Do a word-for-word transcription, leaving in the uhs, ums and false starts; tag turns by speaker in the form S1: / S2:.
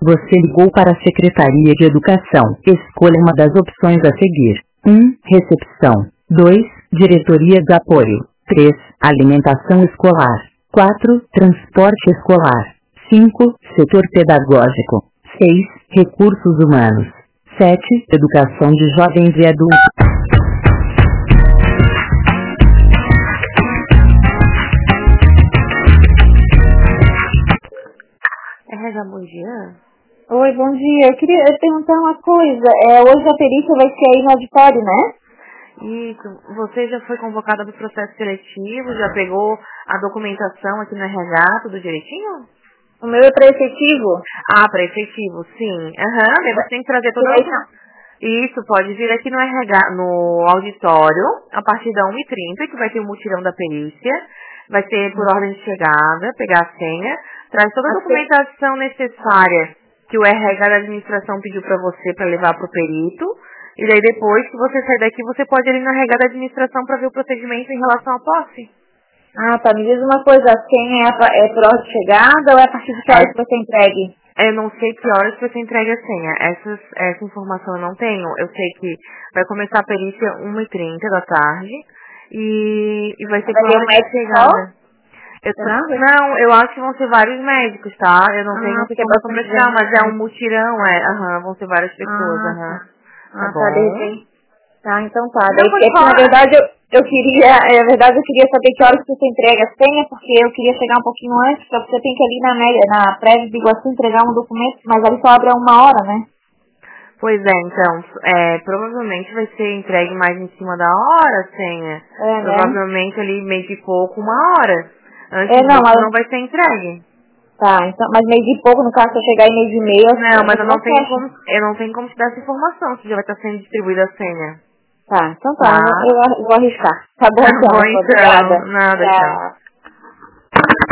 S1: Você ligou para a Secretaria de Educação. Escolha uma das opções a seguir. um. Recepção. dois. Diretoria de Apoio. três. Alimentação escolar. quatro. Transporte escolar. cinco. Setor pedagógico. seis. Recursos humanos. sete. Educação de jovens e adultos.
S2: R H, bom dia.
S3: Oi, bom dia. Eu queria perguntar uma coisa. É, hoje a perícia vai ser aí no auditório, né?
S2: Isso. Você já foi convocada para o processo seletivo? Já pegou a documentação aqui no R H? Tudo direitinho?
S3: O meu é para efetivo.
S2: Ah, para efetivo, sim. Aham, uhum. Você tem que trazer toda a... Isso, pode vir aqui no R H, no auditório, a partir da uma e trinta, que vai ter o mutirão da perícia. Vai ser por ordem de chegada, pegar a senha. Traz toda a documentação necessária que o R H da administração pediu para você para levar para o perito. E daí depois que você sair daqui, você pode ir ali no R H da administração para ver o procedimento em relação à posse.
S3: Ah, tá. Me diz uma coisa, a senha é, é por ordem de chegada ou é a partir de que horas que você entregue?
S2: Eu não sei que horas que você entrega a senha. Essas, essa informação eu não tenho. Eu sei que vai começar a perícia uma e trinta da tarde e, e vai ser por ordem de chegada. Eu tô... Não, eu acho que vão ser vários médicos, tá? Eu não
S3: ah,
S2: tenho informação pra tirar, mas é um mutirão, é. Aham, vão ser várias pessoas, aham.
S3: Ah,
S2: tá,
S3: ah,
S2: tá bom?
S3: Tá, daí, tá, então tá.
S2: Não,
S3: Daí, é que, na verdade, eu, eu queria, é, na verdade, eu queria saber que horas que você entrega a senha, porque eu queria chegar um pouquinho antes, porque você tem que ir ali na, média, na prévia de Iguaçu entregar um documento, mas ali só abre a uma hora, né?
S2: Pois é, então, é, provavelmente vai ser entregue mais em cima da hora a senha.
S3: É, né?
S2: Provavelmente ali meio de pouco, uma hora. Antes
S3: é, não,
S2: disso
S3: mas...
S2: não vai ser entregue.
S3: Tá, então, mas meio de pouco, no caso, se eu chegar em meio de meia...
S2: Não, mas eu não, tenho como, eu não tenho como te dar essa informação, se já vai estar sendo distribuída a senha.
S3: Tá, então tá,
S2: tá.
S3: Eu, eu vou arriscar. Tá bom,
S2: Tá
S3: então,
S2: bom, então.
S3: obrigada.
S2: Nada, tchau.